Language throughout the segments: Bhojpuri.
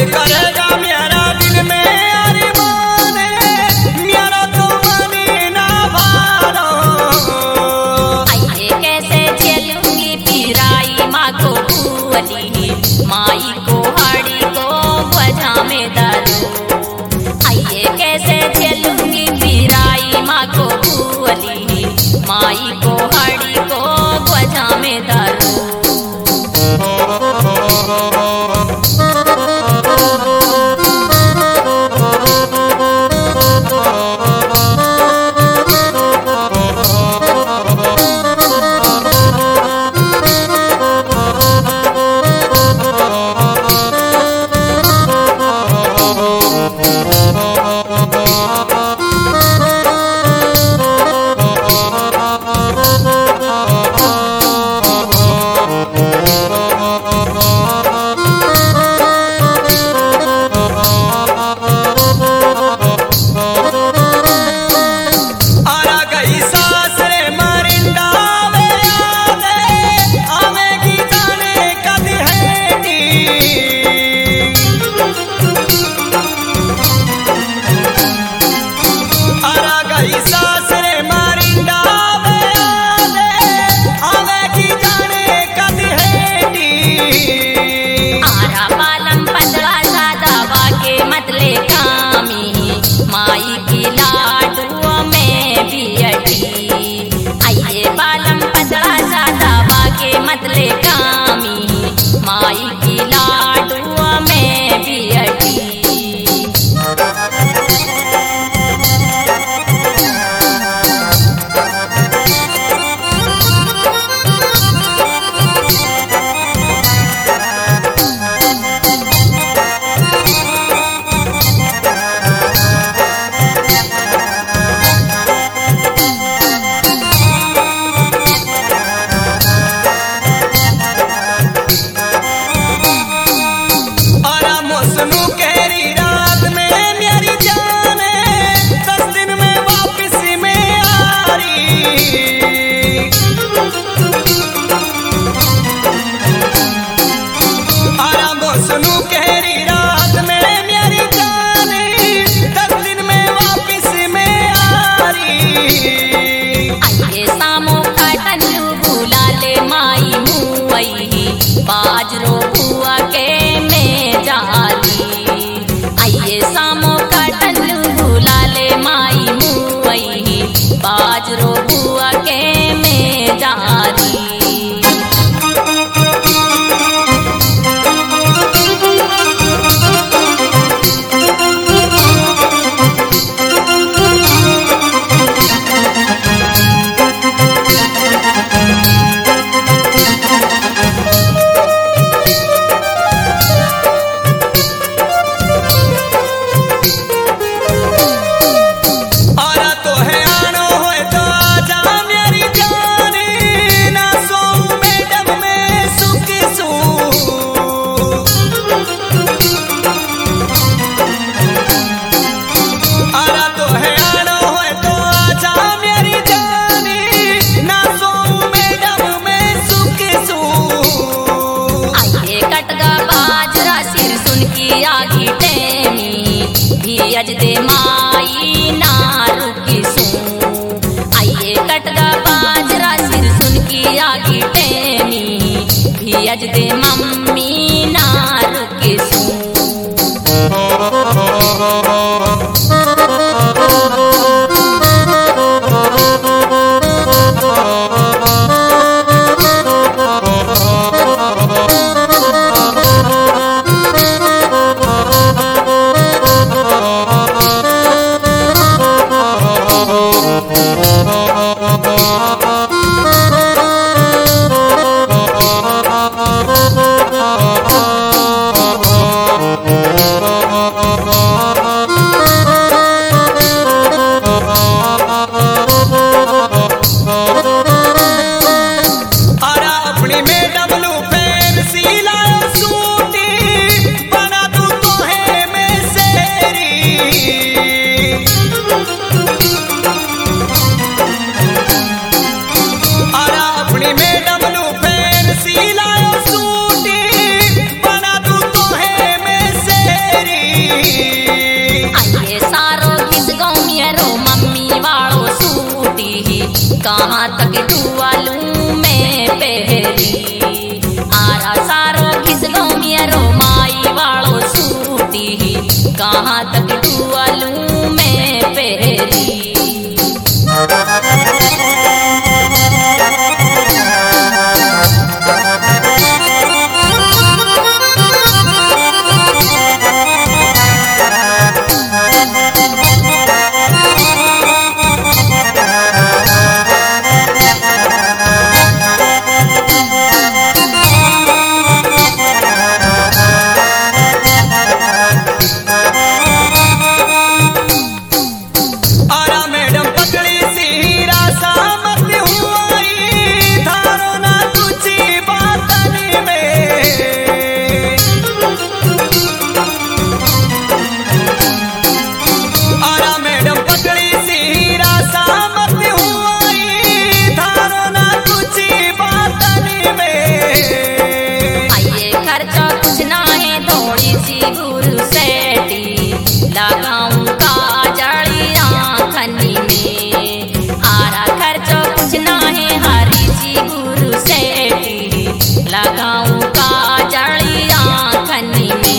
करेगा मेरा दिल में अरमान, मेरा तो मनी ना भारो। आइए कैसे झेलूंगी पिराई माँ को भूली, माई को हाड़ी को बजा में दारू। आइए कैसे झेलूंगी पिराई माँ को भूली, माई को हाड़ी को बजा में दारू। माई की लाडुओं में भी अटी। आइए बालम पतला सा दबा के मतले कामी, माई की लाडुओं में भी अटी। बाजरो बुआ के में जाली। आइए सामो का टल्लू भूला ले माई मुई, बाजरो बुआ के में जाली। अज दे माई ना रुकी सू। आइए कटगा बाजरा सिर सुन की आगी टेमी, भी अज दे मम्मी ना रुकी सू। कहाँ तक टुआलू में पहरी आरा सारो घिस गो मियरो माई वालो सूती कहाँ तक टुआलू में पहरी लगाऊं काजल आँखनी में आरा खर्चो कुछ ना है हरी सी गुरु सेठी लगाऊं काजल आँखनी में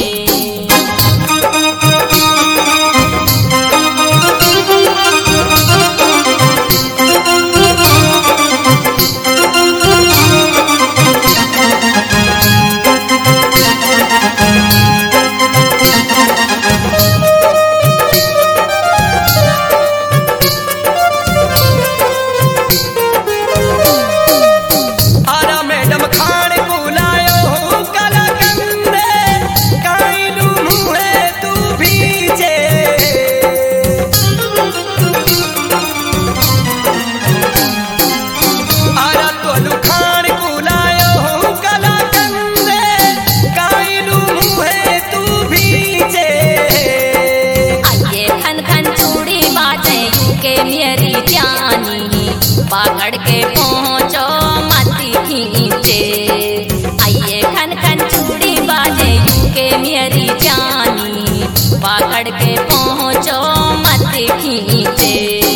मेरी जानी पकड़ के पहुँचो मती खींचे आइए खन खन चूड़ी बाजे के मेरी जानी पकड़ के पहुँचो मती खींचे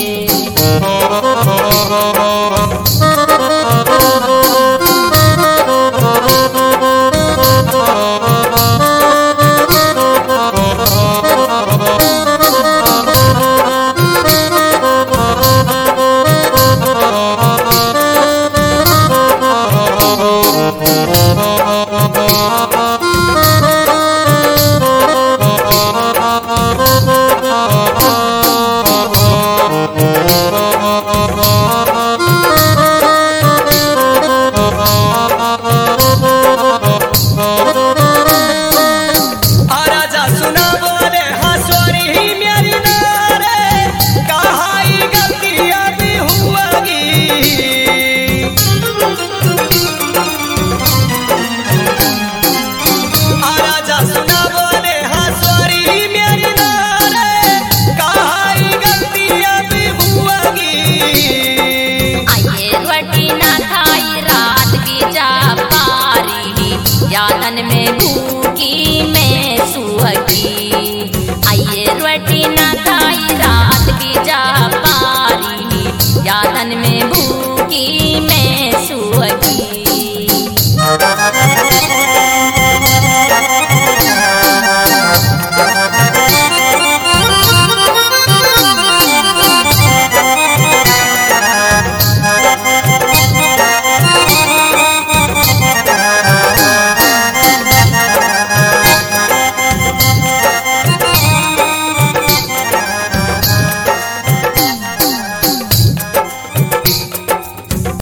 यादन में भूखी मैं सुहगी आइए रोटी ना खाई